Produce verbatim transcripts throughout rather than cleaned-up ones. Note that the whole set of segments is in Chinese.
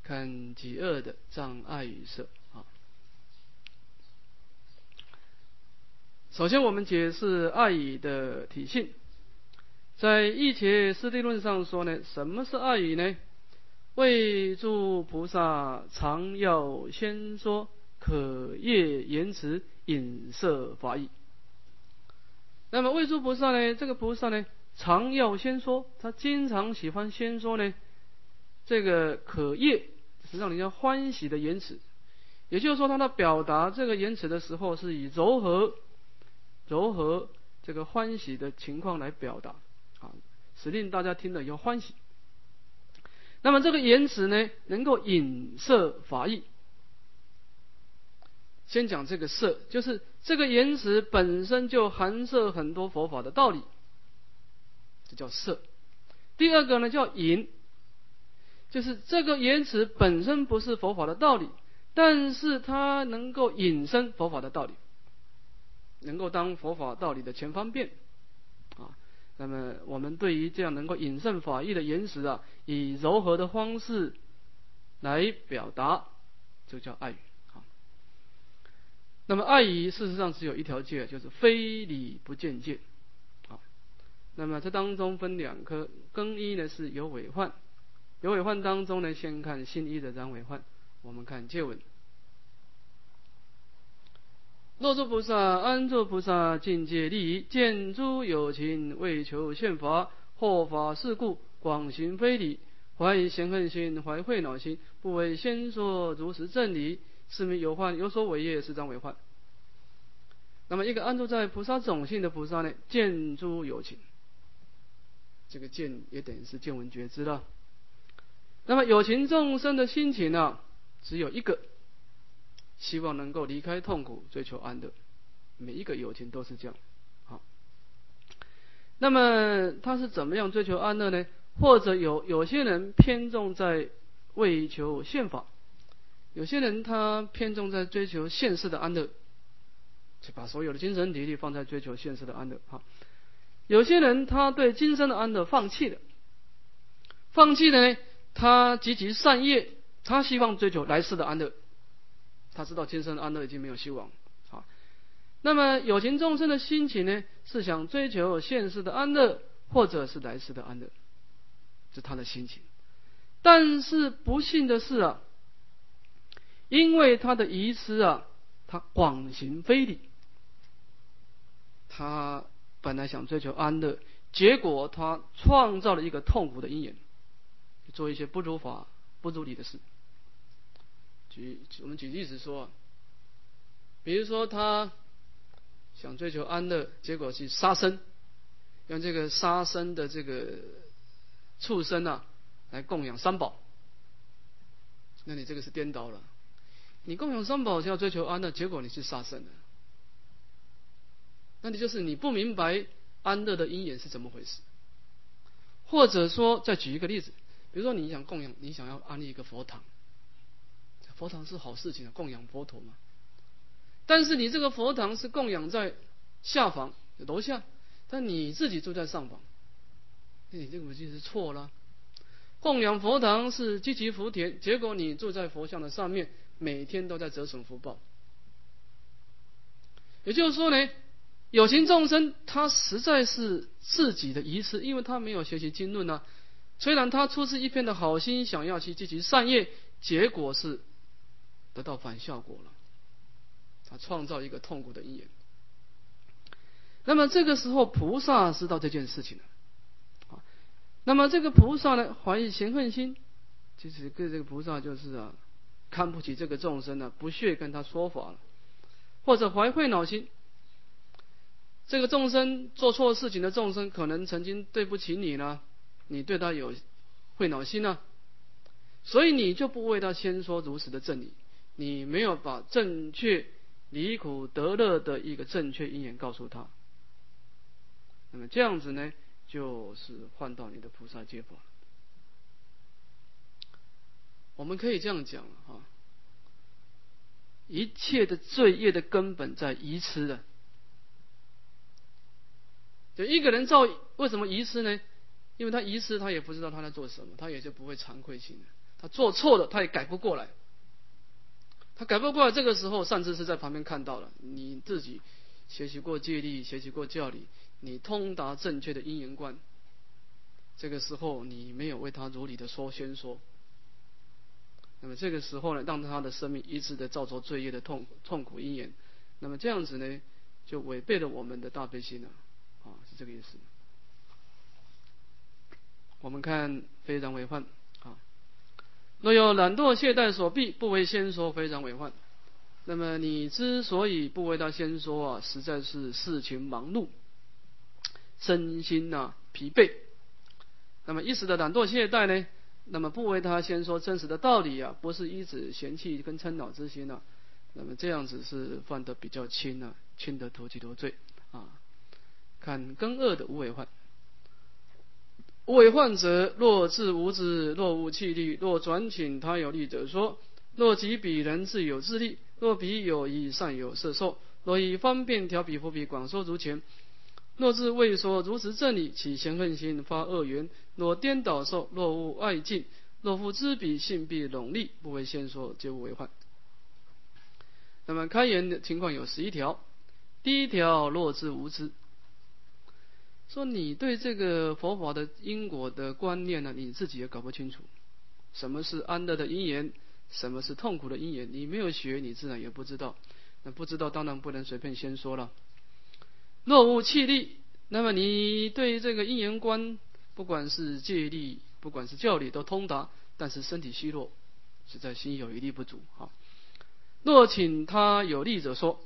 看己恶的障碍与色啊。首先我们解释爱语的体性。在一切师地论上说呢，什么是爱语呢？为诸菩萨常要先说可业言辞引摄法义。那么为诸菩萨呢，这个菩萨呢常要先说，他经常喜欢先说呢这个可业，是让人家欢喜的言辞。也就是说，他在表达这个言辞的时候，是以柔和柔和这个欢喜的情况来表达啊，使令大家听了以后欢喜。那么这个言辞呢，能够引摄法义。先讲这个摄，就是这个言辞本身就含摄很多佛法的道理，这叫摄。第二个呢叫引，就是这个言辞本身不是佛法的道理，但是它能够引申佛法的道理，能够当佛法道理的前方便啊。那么我们对于这样能够引申法义的言辞啊，以柔和的方式来表达，就叫爱语啊。那么爱语事实上只有一条戒，就是非理不见戒啊。那么这当中分两科，更一呢是有违患，有违患当中呢，先看新一的染违患。我们看戒文。若诸菩萨安住菩萨境界利益，见诸有情为求现法，或法事故，广行非礼，怀疑嫌恨心，怀慧恼心，不为先说如实正理，是名有患，有所违业，是障违患。那么一个安住在菩萨种性的菩萨呢，见诸有情，这个见也等于是见闻觉知了。那么有情众生的心情呢、啊，只有一个，希望能够离开痛苦，追求安乐。每一个有情都是这样。好，那么他是怎么样追求安乐呢？或者有有些人偏重在为求现法，有些人他偏重在追求现世的安乐，就把所有的精神体力放在追求现世的安乐。好，有些人他对今生的安乐放弃了，放弃了呢，他积极善业，他希望追求来世的安乐。他知道今生的安乐已经没有希望。好，那么有情众生的心情呢，是想追求现世的安乐，或者是来世的安乐，这是他的心情。但是不幸的是啊，因为他的愚痴啊，他广行非礼。他本来想追求安乐，结果他创造了一个痛苦的因缘，做一些不如法、不如理的事。举我们举例子说，比如说他想追求安乐，结果去杀生，用这个杀生的这个畜生啊来供养三宝，那你这个是颠倒了。你供养三宝是要追求安乐，结果你去杀生了，那你就是你不明白安乐的因缘是怎么回事。或者说再举一个例子，比如说你想供养，你想要安立一个佛堂，佛堂是好事情啊，供养佛陀嘛。但是你这个佛堂是供养在下房楼下，但你自己住在上房，那你这个就是错了。供养佛堂是积极福田，结果你住在佛像的上面，每天都在折损福报。也就是说呢，有情众生他实在是自己的愚痴，因为他没有学习经论啊。虽然他出自一片的好心，想要去积极善业，结果是得到反效果了，他创造一个痛苦的因缘。那么这个时候菩萨知道这件事情了，那么这个菩萨呢，怀疑嫌恨心，其实跟这个菩萨就是啊，看不起这个众生呢、啊，不屑跟他说法了，或者怀慧恼心，这个众生做错事情的众生，可能曾经对不起你呢，你对他有慧恼心呢，所以你就不为他先说如实的正理，你没有把正确离苦得乐的一个正确因缘告诉他，那么这样子呢，就是换到你的菩萨戒法。我们可以这样讲啊，一切的罪业的根本在愚痴的。就一个人造为什么愚痴呢？因为他愚痴，他也不知道他在做什么，他也就不会惭愧心了， 他做错了，他也改不过来。他改不过来，这个时候善知识在旁边看到了，你自己学习过戒律，学习过教理，你通达正确的因缘观，这个时候你没有为他如理的说宣说，那么这个时候呢，让他的生命一直的造作罪业的痛痛苦因缘，那么这样子呢，就违背了我们的大悲心了，啊，是这个意思。我们看非常为患啊，若有懒惰懈怠所逼，不为先说，非常为患。那么你之所以不为他先说啊，实在是事情忙碌，身心啊疲惫。那么一时的懒惰懈怠呢，那么不为他先说真实的道理啊，不是一指嫌弃跟嗔恼之心啊，那么这样子是犯得比较轻啊，轻的投机多罪啊。看根恶的无为患。无为患者，若自无知，若无气力，若转请他有力者说，若即彼人自有自力，若彼有以善有摄受，若以方便调彼伏彼广说如前，若自未说如实正理，起嫌恨心发恶缘，若颠倒受，若无爱敬，若复知彼信必拢力，不为先说，皆无为患。那么开言的情况有十一条。第一条，若自无知，说你对这个佛法的因果的观念呢，你自己也搞不清楚，什么是安乐的因缘，什么是痛苦的因缘，你没有学，你自然也不知道。那不知道当然不能随便先说了。若无气力，那么你对这个因缘观，不管是戒律，不管是教理都通达，但是身体虚弱，实在心有余力不足。好，若请他有力者说，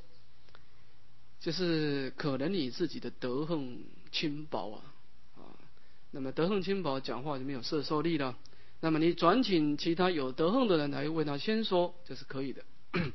就是可能你自己的德行轻薄啊，啊，那么德行轻薄，讲话就没有摄受力了。那么你转请其他有德行的人来为他先说，这是可以的。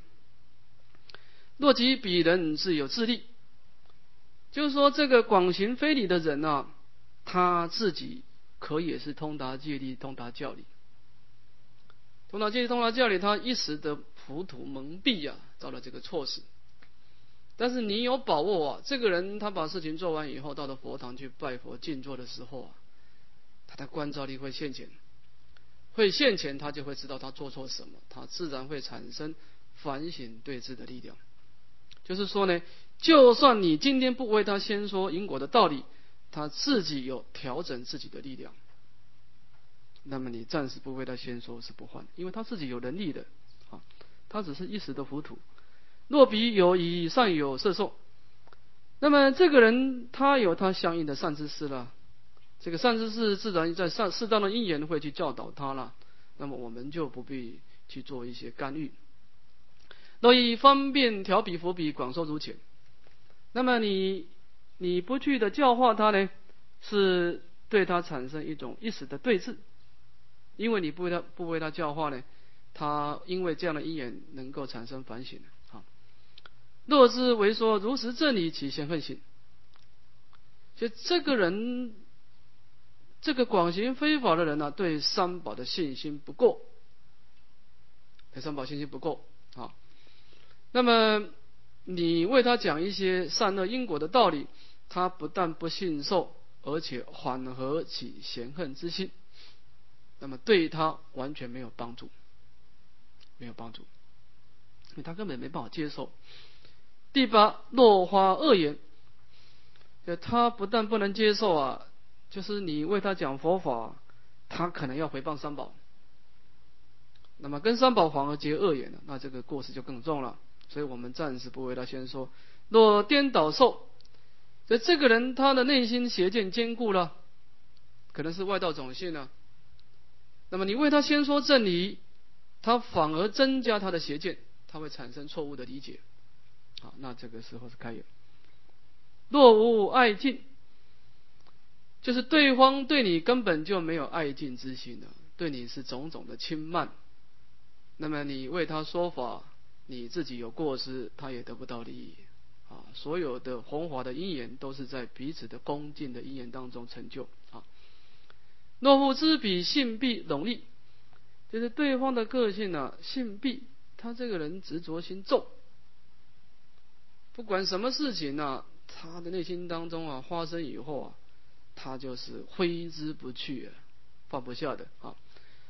若即彼人自有自力，就是说这个广行非礼的人啊，他自己可以也是通达戒律、通达教理，通达戒律、通达教理，他一时的糊涂蒙蔽啊，造了这个错事。但是你有把握啊，这个人他把事情做完以后，到了佛堂去拜佛静坐的时候啊，他的观照力会现前，会现前，他就会知道他做错什么，他自然会产生反省对治的力量。就是说呢，就算你今天不为他先说因果的道理，他自己有调整自己的力量，那么你暂时不为他先说是不换，因为他自己有能力的啊，他只是一时的糊涂。若彼有以善有摄受，那么这个人他有他相应的善知识了，这个善知识自然在善适当的因缘会去教导他了，那么我们就不必去做一些干预。若以方便调彼伏彼广说如前，那么你你不去的教化他呢，是对他产生一种一时的对峙，因为你不为他不为他教化呢，他因为这样的因缘能够产生反省。若知为说如实正理，起嫌恨心，就这个人，这个广行非法的人呢、啊，对三宝的信心不够，对三宝信心不够啊。那么你为他讲一些善恶因果的道理，他不但不信受，而且缓和起嫌恨之心，那么对他完全没有帮助，没有帮助，因为他根本没办法接受。第八，落花恶言，他不但不能接受啊，就是你为他讲佛法，他可能要诽谤三宝，那么跟三宝反而结恶言了，那这个过失就更重了。所以我们暂时不为他先说。若颠倒受，所以这个人他的内心邪见坚固了，可能是外道种性了，那么你为他先说正理，他反而增加他的邪见，他会产生错误的理解。好，那这个时候是开眼。若无爱敬，就是对方对你根本就没有爱敬之心的，对你是种种的轻慢，那么你为他说法，你自己有过失，他也得不到利益啊。所有的弘法的因缘都是在彼此的恭敬的因缘当中成就啊。若复知彼信必拢力，就是对方的个性啊，信必，他这个人执着心重。不管什么事情啊，他的内心当中啊发生以后啊，他就是挥之不去啊，放不下的啊。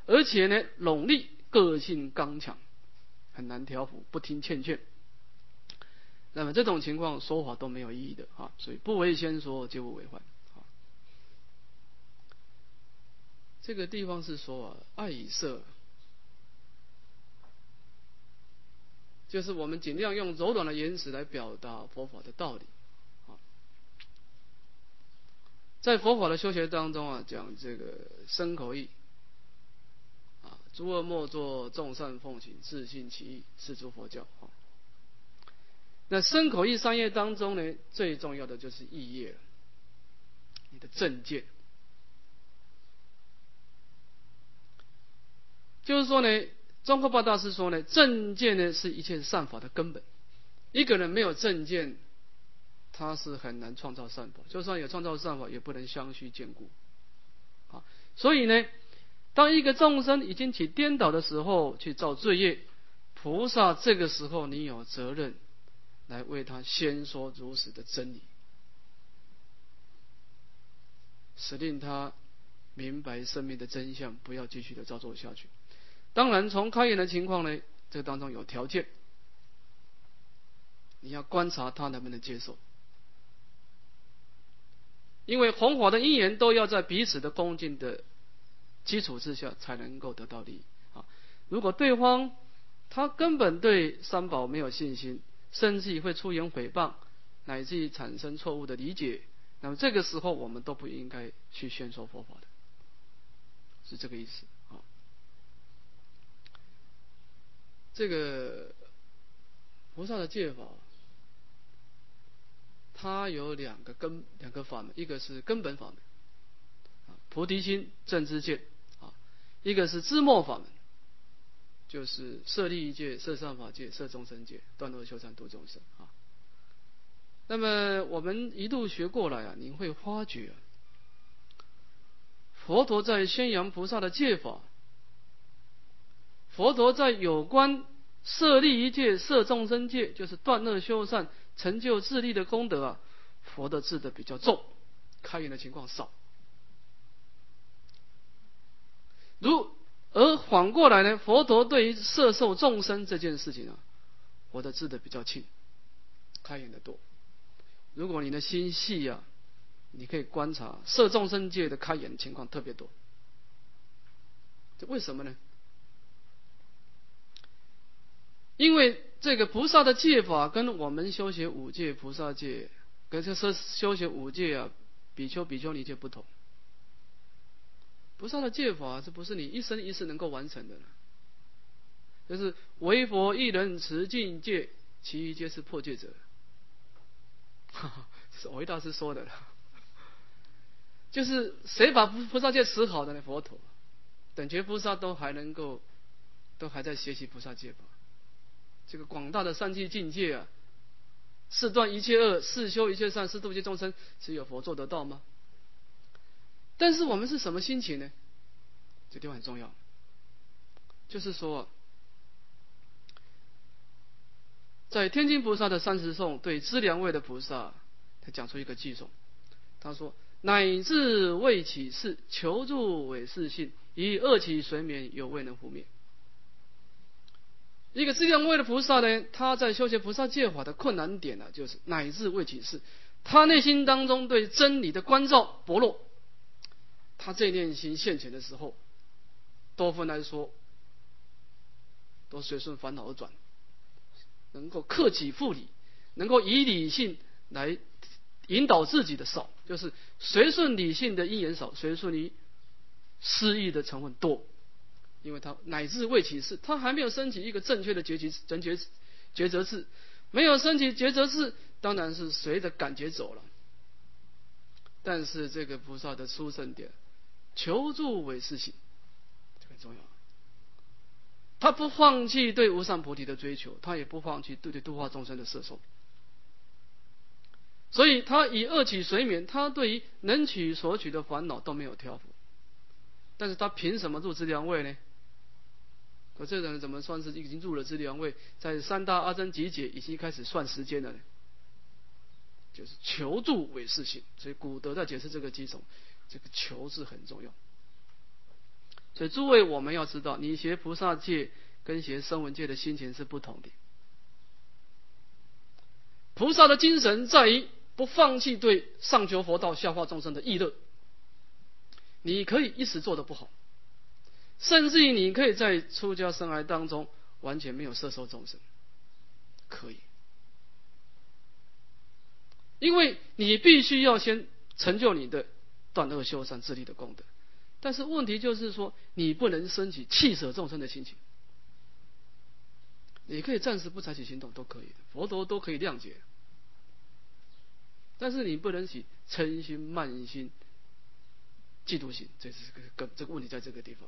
而且呢，拢力个性刚强，很难调伏，不听劝劝。那么这种情况说法都没有意义的啊，所以不为先说，皆不为患。这个地方是说啊，爱以色，就是我们尽量用柔软的言辞来表达佛法的道理。在佛法的修学当中啊，讲这个身口意啊，诸恶莫作，众善奉行，自信其意，是诸佛教。那身口意三业当中呢，最重要的就是意业了，你的正见。就是说呢，宗喀巴大师说呢，正见呢是一切善法的根本。一个人没有正见，他是很难创造善法，就算有创造善法，也不能相续坚固。啊，所以呢，当一个众生已经起颠倒的时候，去造罪业，菩萨这个时候你有责任来为他先说如实的真理，使令他明白生命的真相，不要继续的造作下去。当然，从开眼的情况呢，这当中有条件，你要观察他能不能接受，因为弘法的因缘都要在彼此的恭敬的基础之下才能够得到利益啊。如果对方他根本对三宝没有信心，甚至于会出言诽谤，乃至于产生错误的理解，那么这个时候我们都不应该去宣说佛法的，是这个意思啊。这个菩萨的戒法，它有两个根两个法门，一个是根本法门，菩提心正知见啊；一个是知末法门，就是摄利益戒、摄善法戒、摄众生戒、断恶修善度众生啊。那么我们一路学过来啊，你会发觉啊，佛陀在宣扬菩萨的戒法，佛陀在有关摄利益戒、摄众生戒，就是断恶修善、成就自利的功德啊，佛的字的比较重，开言的情况少。如而反过来呢，佛陀对于摄受众生这件事情啊，佛的字的比较轻，开言的多。如果你的心细啊，你可以观察摄众生戒的开言情况特别多。这为什么呢？因为这个菩萨的戒法跟我们修学五戒、菩萨戒，跟这修修学五戒啊，比丘、比丘尼戒不同。菩萨的戒法，这不是你一生一世能够完成的，就是唯佛一人持禁戒，其余皆是破戒者。这是藕益大师说的，就是谁把菩萨戒持好的呢？佛陀等觉菩萨都还能够，都还在学习菩萨戒法。这个广大的三际境界啊，是断一切恶，是修一切善，是度一切众生，只有佛做得到吗？但是我们是什么心情呢？这地方很重要，就是说，在天津菩萨的三十颂对资粮位的菩萨，他讲出一个偈颂，他说：乃至未起事，求助伪是信，以恶起随眠，有未能伏灭。一个资粮位的菩萨呢，他在修学菩萨戒法的困难点呢、啊，就是乃至未起事，他内心当中对真理的关照薄弱，他这念心现前的时候，多分来说，都随顺烦恼而转，能够克己复礼，能够以理性来引导自己的少，就是随顺理性的因缘少，随顺于失意的成分多。因为他乃至未起事，他还没有升起一个正确的觉觉正觉抉择智，没有升起抉择智，当然是随着感觉走了。但是这个菩萨的殊胜点，求助唯是信，这个很重要。他不放弃对无上菩提的追求，他也不放弃对对度化众生的摄受，所以他以恶起随眠，他对于能取所取的烦恼都没有挑服。但是他凭什么入资粮位呢？可这人怎么算是已经入了资粮位，在三大阿僧祇劫已经开始算时间了呢？就是求助唯是信，所以古德在解释这个偈颂，这个求字很重要。 所以诸位，我们要知道，你学菩萨戒跟学声闻戒的心情是不同的。菩萨的精神在于不放弃对上求佛道、下化众生的意乐。你可以一时做得不好，甚至于你可以在出家生涯当中完全没有摄受众生，可以，因为你必须要先成就你的断恶修善自利的功德。但是问题就是说，你不能升起弃舍众生的心情。你可以暂时不采取行动都可以的，佛陀都可以谅解，但是你不能起嗔心、慢心、嫉妒心，这是个这个问题在这个地方。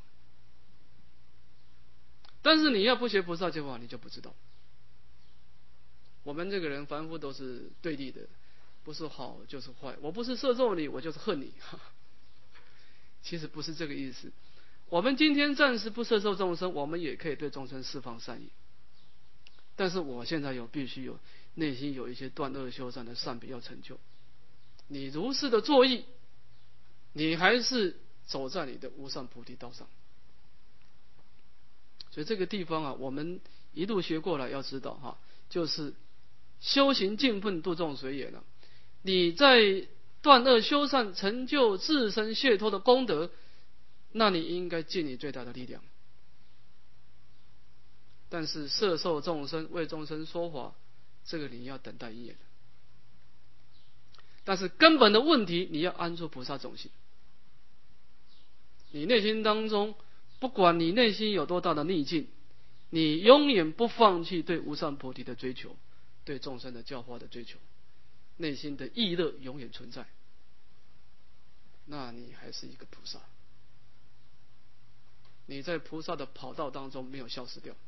但是你要不学菩萨戒的话，你就不知道。我们这个人凡夫都是对立的，不是好就是坏，我不是摄受你，我就是恨你。其实不是这个意思。我们今天暂时不摄受众生，我们也可以对众生释放善意。但是我现在有必须有内心有一些断恶修善的善比要成就。你如是的作意，你还是走在你的无上菩提道上。所以这个地方啊，我们一路学过来要知道哈，就是修行尽愤度众随也了。你在断恶修善成就自身解脱的功德，那你应该尽你最大的力量。但是摄受众生、为众生说法，这个你要等待因缘。但是根本的问题，你要安住菩萨种性。你内心当中，不管你内心有多大的逆境，你永远不放弃对无上菩提的追求，对众生的教化的追求，内心的意乐永远存在，那你还是一个菩萨。你在菩萨的跑道当中没有消失掉。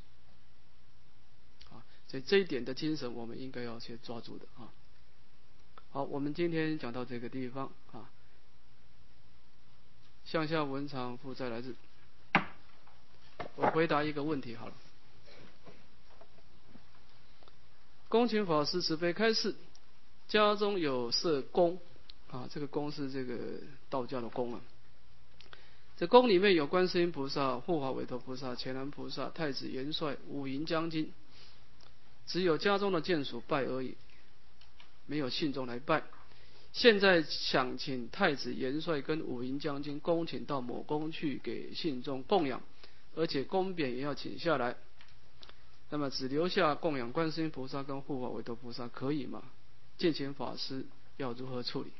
所以这一点的精神，我们应该要去抓住的啊。好，我们今天讲到这个地方啊。向下文长负债来日，我回答一个问题好了。恭请法师慈悲开示，家中有设宫啊，这个宫是这个道教的宫啊。这宫里面有观世音菩萨、护法韦陀菩萨、伽蓝菩萨、太子元帅、五营将军。只有家中的眷属拜而已，没有信众来拜。现在想请太子元帅跟五营将军恭请到某宫去给信众供养，而且宫匾也要请下来。那么只留下供养观世音菩萨跟护法韦陀菩萨，可以吗？敬请法师要如何处理？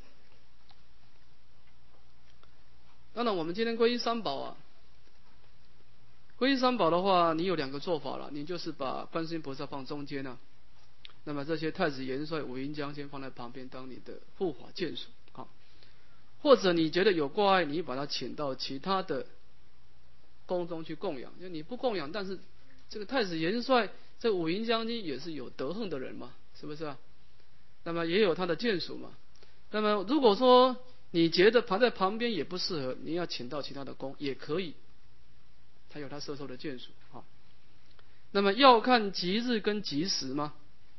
当然，我们今天皈依三宝啊。皈依三宝的话，你有两个做法了，你就是把观世音菩萨放中间啊，那么这些太子元帅、五营将军放在旁边当你的护法眷属啊，或者你觉得有挂碍，你把他请到其他的宫中去供养，就你不供养，但是这个太子元帅、这五营将军也是有德行的人嘛，是不是啊？那么也有他的眷属嘛。那么如果说你觉得旁在旁边也不适合，你要请到其他的宫也可以。他有他摄受的眷属啊，那么要看吉日跟吉时吗？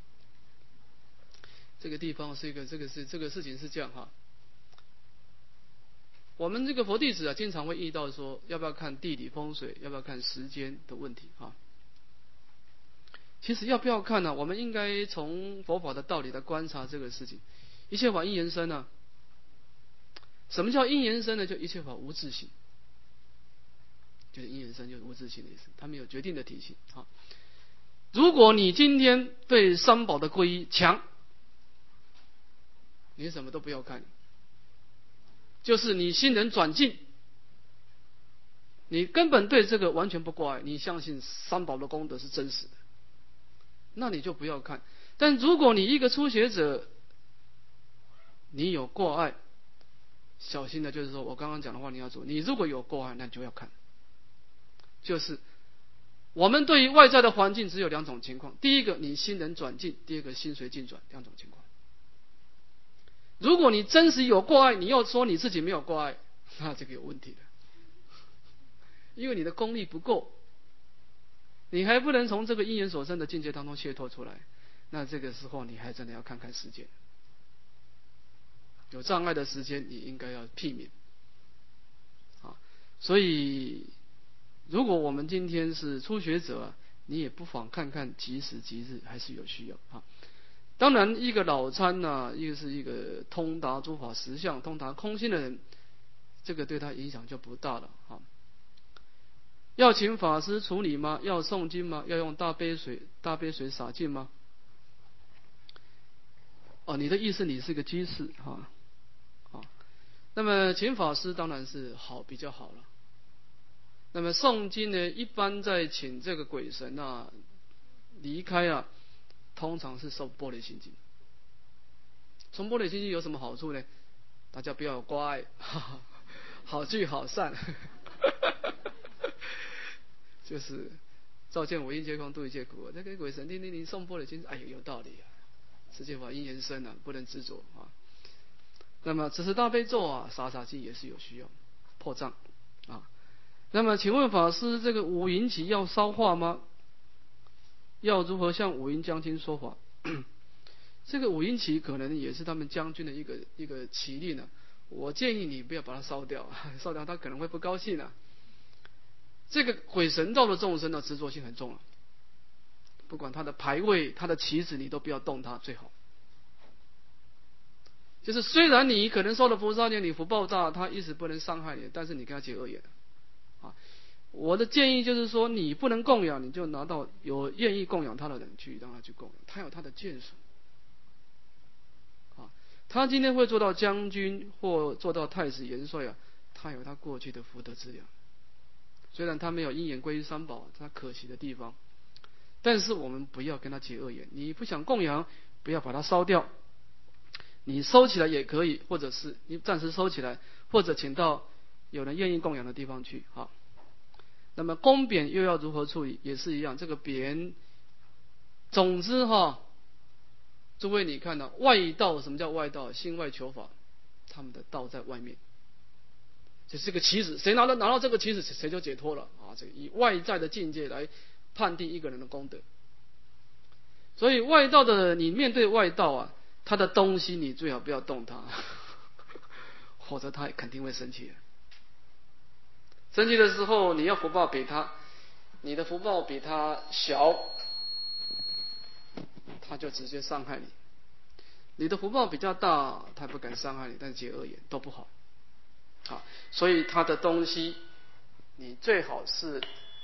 这个地方是一个，这个是这个事情是这样哈。我们这个佛弟子啊，经常会遇到说，要不要看地理风水，要不要看时间的问题啊。其实要不要看呢、啊？我们应该从佛法的道理来观察这个事情。一切法因缘生啊。什么叫因缘生呢？就一切法无自性。就是因缘生，就是无自性的意思，它没有决定的体系啊。如果你今天对三宝的皈依强，你什么都不要看，就是你心人转进，你根本对这个完全不挂碍，你相信三宝的功德是真实的，那你就不要看。但如果你一个初学者，你有挂碍，小心的就是说我刚刚讲的话你要做，你如果有挂碍，那你就要看。就是我们对于外在的环境只有两种情况，第一个你心人转进，第二个心随境转，两种情况。如果你真实有挂碍，你又说你自己没有挂碍，那这个有问题的，因为你的功力不够，你还不能从这个因缘所生的境界当中解脱出来，那这个时候你还真的要看看时间，有障碍的时间你应该要避免。 所以，如果我们今天是初学者啊，你也不妨看看即时即日还是有需要啊。当然，一个老参呢、啊，一个是一个通达诸法实相、通达空性的人，这个对他影响就不大了啊。要请法师处理吗？要诵经吗？要用大杯水大杯水洒净吗？哦，你的意思你是个居士哈，啊，那么请法师当然是好比较好了。那么诵经呢，一般在请这个鬼神啊离开啊，通常是受般若心经。从般若心经有什么好处呢？大家不要乖，哈哈，好聚好散。就是照见我应皆空，度一切苦。那个鬼神听听你诵般若经，哎呦有道理啊！世界法因缘生啊，不能执着啊。那么只是大悲咒啊，洒洒净也是有需要破障啊。那么请问法师，这个五淫起要烧化吗？要如何向五淫将军说法？这个五淫起可能也是他们将军的一个一个起令呢、啊。我建议你不要把它烧掉，烧掉他可能会不高兴啊。这个鬼神道的众生呢，执着性很重啊。不管他的牌位、他的旗子，你都不要动它，最好。就是虽然你可能受了菩萨念，你福报大，他一时不能伤害你，但是你跟他结恶缘啊。我的建议就是说，你不能供养，你就拿到有愿意供养他的人去让他去供养，他有他的眷属啊。他今天会做到将军或做到太子元帅啊，他有他过去的福德资粮。虽然他没有因缘归于三宝，他可惜的地方，但是我们不要跟他结恶缘。你不想供养，不要把它烧掉，你收起来也可以，或者是你暂时收起来，或者请到有人愿意供养的地方去。好，那么公匾又要如何处理？也是一样，这个匾，总之哈，诸位你看呢、啊，外道什么叫外道？心外求法，他们的道在外面。这是个棋子，谁拿到拿到这个棋子，谁就解脱了啊！这个以外在的境界来判定一个人的功德。所以外道的你面对外道啊，他的东西你最好不要动他，否则他肯定会生气的。生气的时候，你要福报比他，你的福报比他小，他就直接伤害你；你的福报比较大，他不敢伤害你，但是结恶缘都不好。好，所以他的东西，你最好是，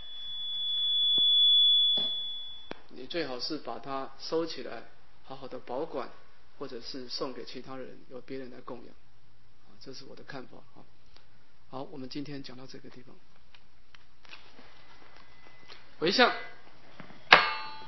你最好是把它收起来，好好的保管，或者是送给其他人，由别人来供养。啊，这是我的看法。好，好，我们今天讲到这个地方，回向。